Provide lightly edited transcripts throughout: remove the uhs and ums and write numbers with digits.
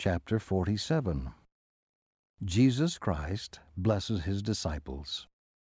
Chapter 47. Jesus Christ blesses his disciples.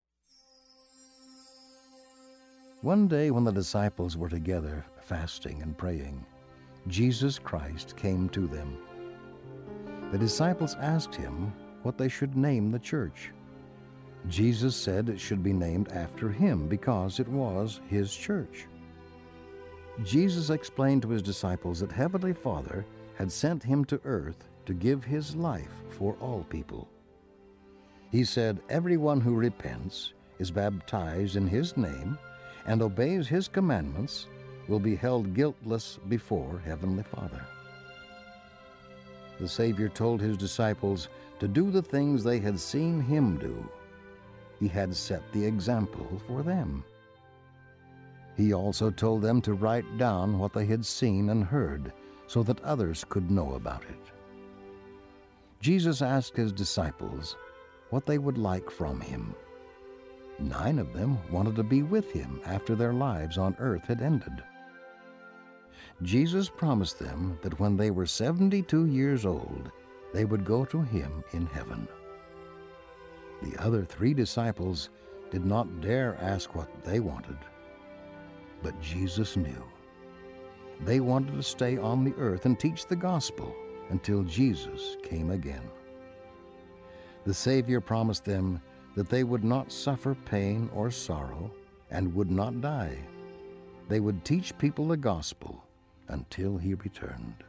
One day when the disciples were together fasting and praying, Jesus Christ came to them. The disciples asked him what they should name the church. Jesus said it should be named after him because it was his church. Jesus explained to his disciples that Heavenly Father had sent him to earth to give his life for all people. He said, "Everyone who repents, is baptized in his name, and obeys his commandments will be held guiltless before Heavenly Father." The Savior told his disciples to do the things they had seen him do. He had set the example for them. He also told them to write down what they had seen and heard so that others could know about it. Jesus asked his disciples what they would like from him. 9 of them wanted to be with him after their lives on earth had ended. Jesus promised them that when they were 72 years old, they would go to him in heaven. The other 3 disciples did not dare ask what they wanted, but Jesus knew. They wanted to stay on the earth and teach the gospel until Jesus came again. The Savior promised them that they would not suffer pain or sorrow and would not die. They would teach people the gospel until he returned.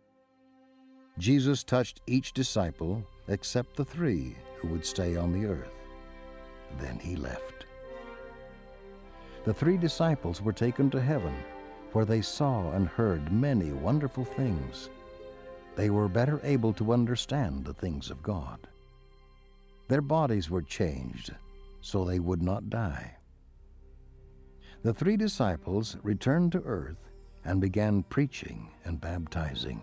Jesus touched each disciple except the 3 who would stay on the earth. Then he left. The 3 disciples were taken to heaven, where they saw and heard many wonderful things. They were better able to understand the things of God. Their bodies were changed so they would not die. The 3 disciples returned to earth and began preaching and baptizing.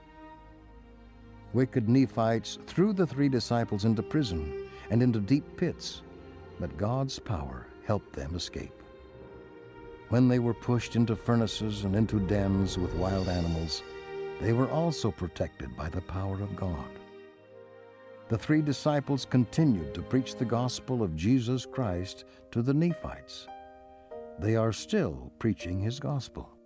Wicked Nephites threw the 3 disciples into prison and into deep pits, but God's power helped them escape. When they were pushed into furnaces and into dens with wild animals, they were also protected by the power of God. The 3 disciples continued to preach the gospel of Jesus Christ to the Nephites. They are still preaching his gospel.